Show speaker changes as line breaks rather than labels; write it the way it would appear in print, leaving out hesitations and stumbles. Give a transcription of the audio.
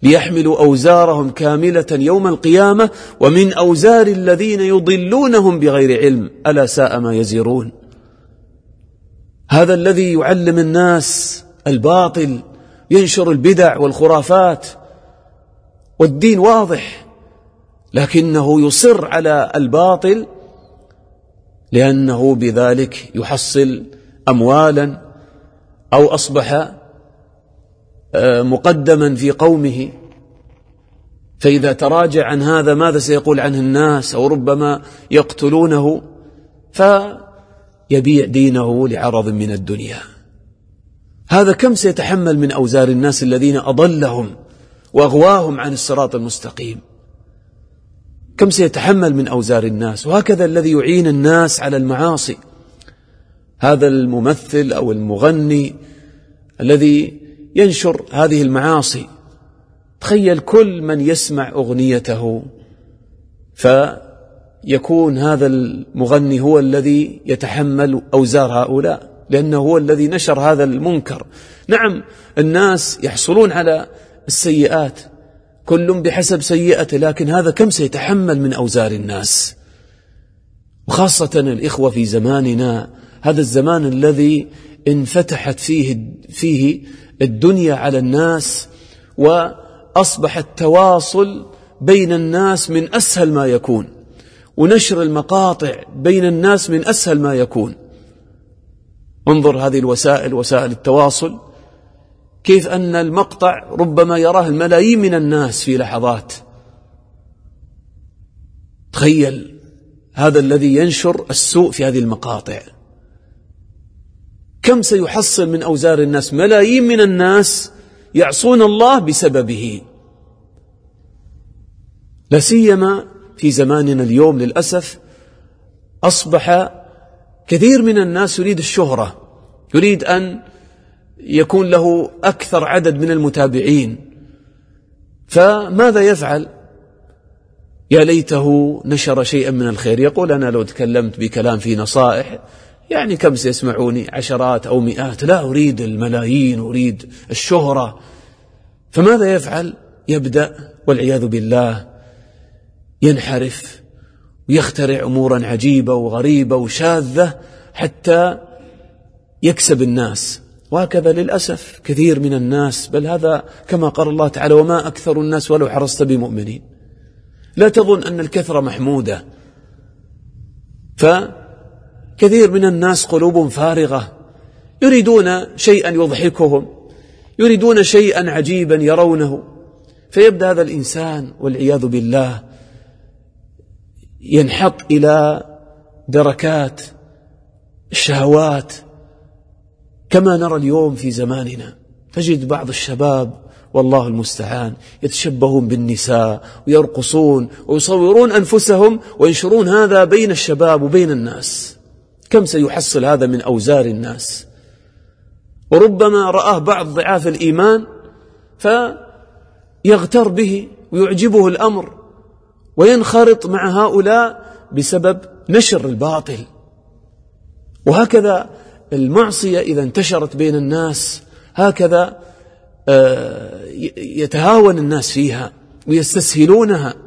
ليحملوا أوزارهم كاملة يوم القيامة ومن أوزار الذين يضلونهم بغير علم ألا ساء ما يزرون. هذا الذي يعلم الناس الباطل، ينشر البدع والخرافات، والدين واضح، لكنه يصر على الباطل لأنه بذلك يحصل أموالا أو أصبح مقدما في قومه، فإذا تراجع عن هذا ماذا سيقول عنه الناس؟ أو ربما يقتلونه، فيبيع دينه لعرض من الدنيا. هذا كم سيتحمل من أوزار الناس الذين أضلهم وأغواهم عن الصراط المستقيم؟ كم سيتحمل من أوزار الناس؟ وهكذا الذي يعين الناس على المعاصي، هذا الممثل أو المغني الذي ينشر هذه المعاصي، تخيل كل من يسمع أغنيته فيكون هذا المغني هو الذي يتحمل أوزار هؤلاء، لأنه هو الذي نشر هذا المنكر. نعم الناس يحصلون على السيئات، كل بحسب سيئته، لكن هذا كم سيتحمل من أوزار الناس؟ وخاصة الإخوة في زماننا، هذا الزمان الذي انفتحت فيه الدنيا على الناس، وأصبح التواصل بين الناس من أسهل ما يكون، ونشر المقاطع بين الناس من أسهل ما يكون. انظر هذه الوسائل، وسائل التواصل، كيف أن المقطع ربما يراه الملايين من الناس في لحظات. تخيل هذا الذي ينشر السوء في هذه المقاطع كم سيحصل من أوزار الناس؟ ملايين من الناس يعصون الله بسببه، لا سيما في زماننا اليوم. للأسف أصبح كثير من الناس يريد الشهرة، يريد أن يكون له أكثر عدد من المتابعين، فماذا يفعل؟ يا ليته نشر شيئا من الخير، يقول أنا لو تكلمت بكلام فيه نصائح يعني كم سيسمعوني؟ عشرات أو مئات، لا أريد الملايين، أريد الشهرة. فماذا يفعل؟ يبدأ والعياذ بالله ينحرف ويخترع أمورا عجيبة وغريبة وشاذة حتى يكسب الناس. وهكذا للأسف كثير من الناس، بل هذا كما قال الله تعالى وما أكثر الناس ولو حرصت بمؤمنين. لا تظن أن الكثرة محمودة، فكثير من الناس قلوب فارغة، يريدون شيئا يضحكهم، يريدون شيئا عجيبا يرونه، فيبدأ هذا الإنسان والعياذ بالله ينحط إلى دركات الشهوات، كما نرى اليوم في زماننا. تجد بعض الشباب والله المستعان يتشبهون بالنساء ويرقصون ويصورون أنفسهم وينشرون هذا بين الشباب وبين الناس. كم سيحصل هذا من أوزار الناس؟ وربما رآه بعض ضعاف الإيمان فيغتر به ويعجبه الأمر وينخرط مع هؤلاء بسبب نشر الباطل. وهكذا المعصية إذا انتشرت بين الناس هكذا يتهاون الناس فيها ويستسهلونها.